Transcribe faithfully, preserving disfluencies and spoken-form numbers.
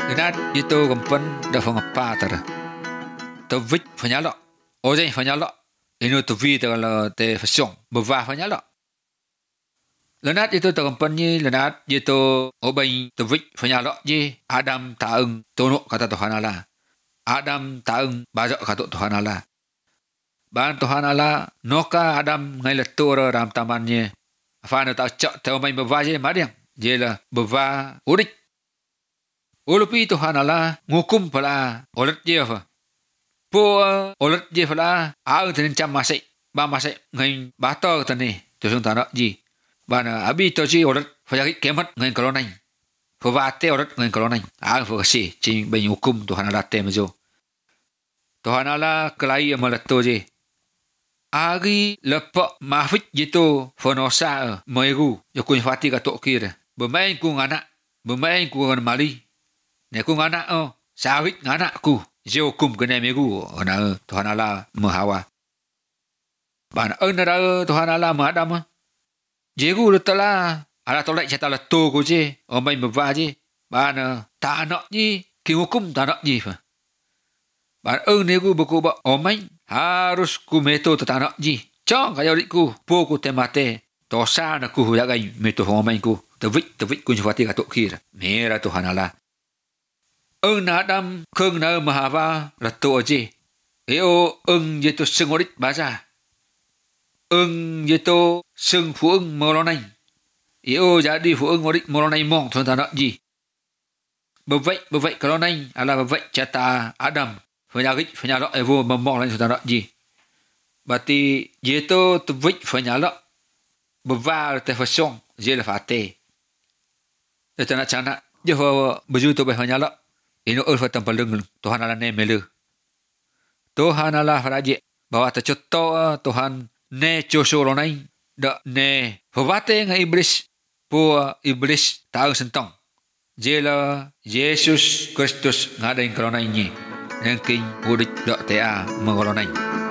Lenat itu gempen da fangapa tar. Tavik fanyalo. Ozai fanyalo. Inu tuvi ta la te fasong. Bava fanyalo. Lenat itu ta gempen ni lenat itu obai tavik fanyalo ji Adam taung tono kata Tuhan Allah. Adam taung bazak kata Tuhan Allah. Ban Tuhan Allah noka Adam ngai letur ram tamannya. Afana ta cak ta obai bava je madiang. Je la bava urik. Ulupi Tuhan Allah ngukum pala olet je fa. Po olet je pala au ten cham masai ba masai ngai bata tani tu sung tanak ji. Bana abi to ji olet fajaki kemat ngai kolonai. Fo vate olet ngai kolonai. Au fo si chi ba ngukum Tuhan Allah te mejo. Tuhan Allah kelai amalato je. Agi lepak mafit jitu fonosa megu yakun fati ka tokir. Bermain ku nganak, bermain ku ngan mali. Ne ku nganak oh, sawit nganak ku. Je hukum kena megu ana Tuhan Allah mahawa. Ban enara Tuhan Allah mahadam. Je ku letala ala tolak jata leto ku je, omai beva je. Ban ta nak ji, ki hukum ta nak ji fa. Ban eng ne ku buku ba omai harus ku meto tatanak ji. Chong kaya ku po ku temate. Dosa na ku huyagai meto omai ku. Tavik tavik ku jwati ka tokir. Mera Tuhan Allah. Eng na Adam kheng na mahava rato je. Eo eng je to sengorit baza. Eng je to seng fu eng molonai. Eo jadi fu eng orit molonai mong thon tanak ji. Bevai bevai kolonai ala bevai cata Adam. Fanyagit fanyalak evo memong lain thon tanak ji. Berarti je to tavik fanyalak beval te fasong je la fate. Eta nak canak je fa baju to be fanyalak. Ino ulfa tampalung Tuhan Allah ne melu. Tuhan Allah faraji bahwa terceto Tuhan ne cosolonai da ne fawate nga iblis pu iblis tahu sentong. Jela Yesus Kristus ngadain kolonai ni. Nengking udik da tea mengolonai.